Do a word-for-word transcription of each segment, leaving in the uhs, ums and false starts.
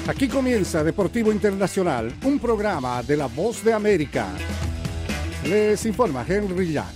Aquí comienza Deportivo Internacional, un programa de La Voz de América. Les informa Henry Llanos.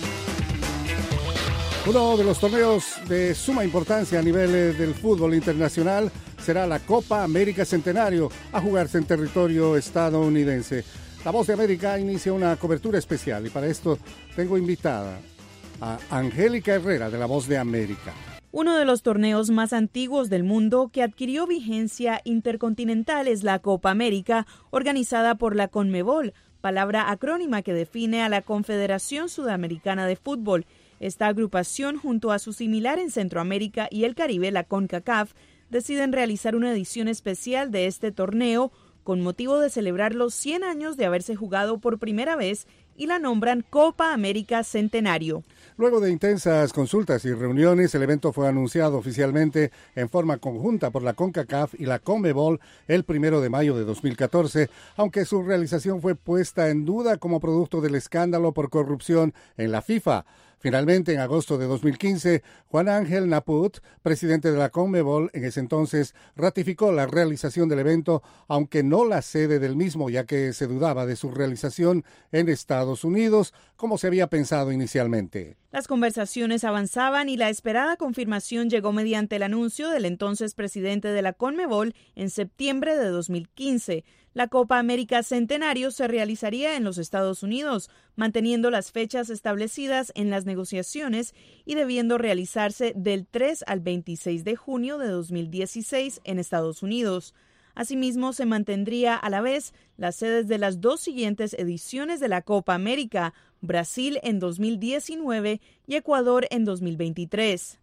Uno de los torneos de suma importancia a nivel del fútbol internacional será la Copa América Centenario, a jugarse en territorio estadounidense. La Voz de América inicia una cobertura especial y para esto tengo invitada a Angélica Herrera de La Voz de América. Uno de los torneos más antiguos del mundo que adquirió vigencia intercontinental es la Copa América, organizada por la CONMEBOL, palabra acrónima que define a la Confederación Sudamericana de Fútbol. Esta agrupación, junto a su similar en Centroamérica y el Caribe, la CONCACAF, deciden realizar una edición especial de este torneo con motivo de celebrar los cien años de haberse jugado por primera vez y la nombran Copa América Centenario. Luego de intensas consultas y reuniones, el evento fue anunciado oficialmente en forma conjunta por la CONCACAF y la CONMEBOL el primero de mayo de dos mil catorce, aunque su realización fue puesta en duda como producto del escándalo por corrupción en la FIFA. Finalmente, en agosto de dos mil quince, Juan Ángel Naput, presidente de la CONMEBOL, en ese entonces ratificó la realización del evento, aunque no la sede del mismo, ya que se dudaba de su realización en Estados Unidos, como se había pensado inicialmente. Las conversaciones avanzaban y la esperada confirmación llegó mediante el anuncio del entonces presidente de la CONMEBOL en septiembre de dos mil quince. La Copa América Centenario se realizaría en los Estados Unidos, manteniendo las fechas establecidas en las negociaciones y debiendo realizarse del tres al veintiséis de junio de dos mil dieciséis en Estados Unidos. Asimismo, se mantendría a la vez las sedes de las dos siguientes ediciones de la Copa América, Brasil en dos mil diecinueve y Ecuador en dos mil veintitrés.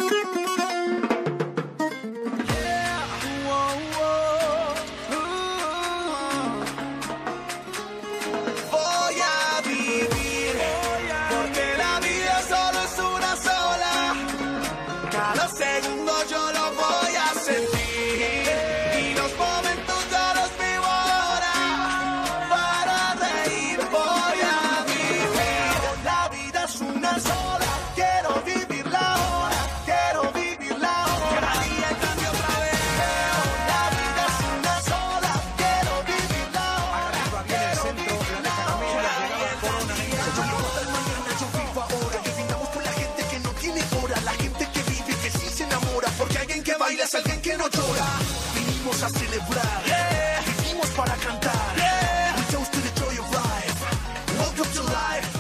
Es alguien que no llora. Vinimos a celebrar. Yeah. Vinimos para cantar. Yeah. We toast to the joy of life. Welcome to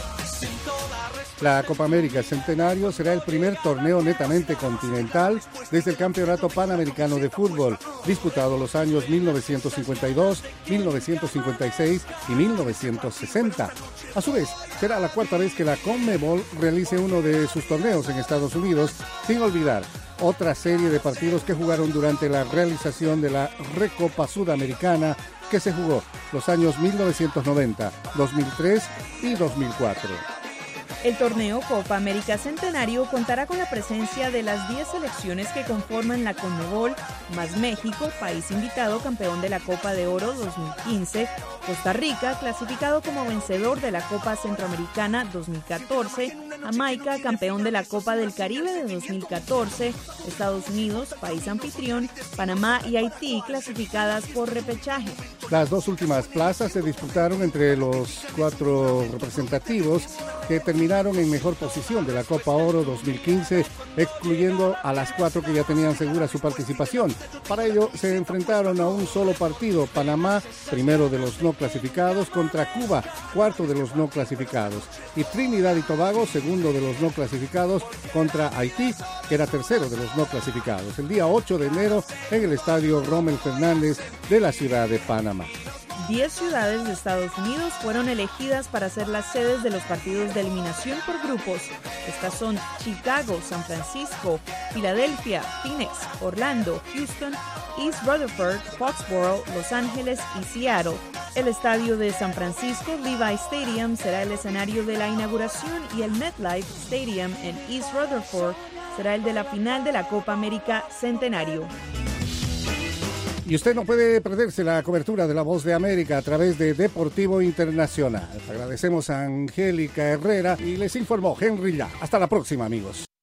life. La Copa América Centenario será el primer torneo netamente continental desde el Campeonato Panamericano de Fútbol, disputado los años mil novecientos cincuenta y dos, mil novecientos cincuenta y seis y mil novecientos sesenta. A su vez, será la cuarta vez que la CONMEBOL realice uno de sus torneos en Estados Unidos, sin olvidar otra serie de partidos que jugaron durante la realización de la Recopa Sudamericana que se jugó los años mil novecientos noventa, dos mil tres y dos mil cuatro. El torneo Copa América Centenario contará con la presencia de las diez selecciones que conforman la CONMEBOL, más México, país invitado campeón de la Copa de Oro dos mil quince, Costa Rica, clasificado como vencedor de la Copa Centroamericana dos mil catorce, Jamaica, campeón de la Copa del Caribe de dos mil catorce, Estados Unidos, país anfitrión, Panamá y Haití, clasificadas por repechaje. Las dos últimas plazas se disputaron entre los cuatro representativos que terminaron en mejor posición de la Copa Oro dos mil quince, excluyendo a las cuatro que ya tenían segura su participación. Para ello se enfrentaron a un solo partido, Panamá, primero de los no clasificados, contra Cuba, cuarto de los no clasificados, y Trinidad y Tobago, segundo de los no clasificados, contra Haití, que era tercero de los no clasificados, el día ocho de enero en el estadio Rommel Fernández de la ciudad de Panamá. Diez ciudades de Estados Unidos fueron elegidas para ser las sedes de los partidos de eliminación por grupos. Estas son Chicago, San Francisco, Filadelfia, Phoenix, Orlando, Houston, East Rutherford, Foxborough, Los Ángeles y Seattle. El estadio de San Francisco, Levi Stadium, será el escenario de la inauguración y el MetLife Stadium en East Rutherford será el de la final de la Copa América Centenario. Y usted no puede perderse la cobertura de La Voz de América a través de Deportivo Internacional. Agradecemos a Angélica Herrera y les informó Henry Ya. Hasta la próxima, amigos.